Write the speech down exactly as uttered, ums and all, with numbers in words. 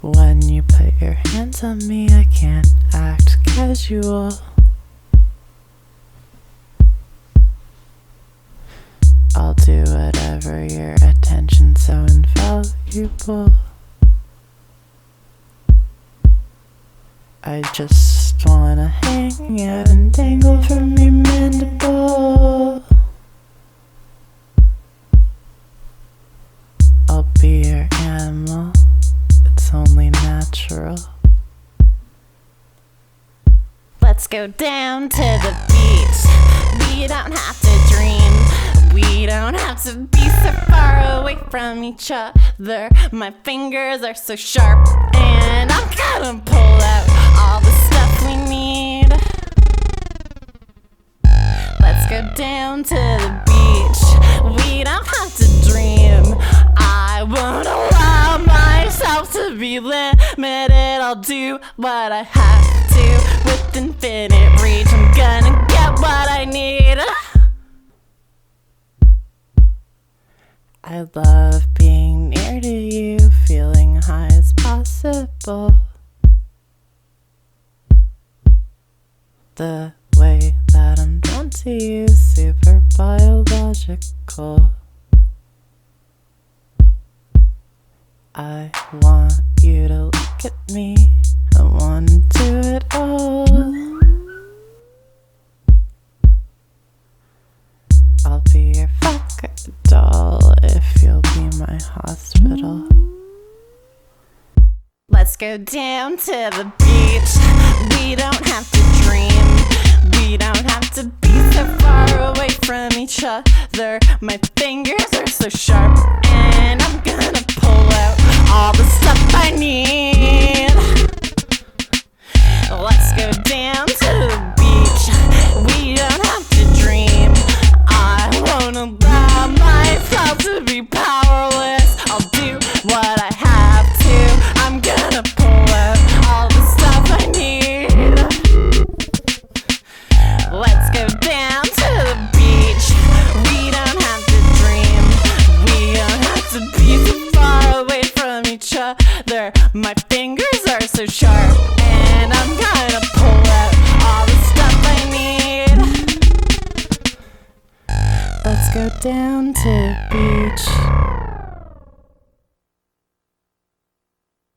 When you put your hands on me, I can't act casual. I'll do whatever, your attention's so invaluable. I just wanna hang out and dangle from your mandible. I'll be your animal, it's only natural. Let's go down to the beach. We don't have to dream. We don't have to be so far away from each other. My fingers are so sharp, and I'm gonna pull out all the stuff we need. Let's go down to the beach. We don't have to dream. I won't allow myself to be limited. I'll do what I have to with infinite reach. I'm gonna get what I need. I love being near to you, feeling high as possible. The way that I'm drawn to you, super biological. I want you to look at me, I want to do it all. I'll be your fuck doll if you'll be my hospital. Let's go down to the beach. We don't have to dream. We don't have to be so far away from each other. My fingers are so sharp, and I'm gonna pull out all the stuff I need. Let's go down to the beach. We don't have to dream. I won't allow myself to be powerless. I'll do what I have to. I'm gonna pull out all the stuff I need. Let's go down to the beach. We don't have to dream. We don't have to be so far away from each other. My fingers are so sharp, and I'm gonna pull out all the stuff I need. Let's go down to the beach.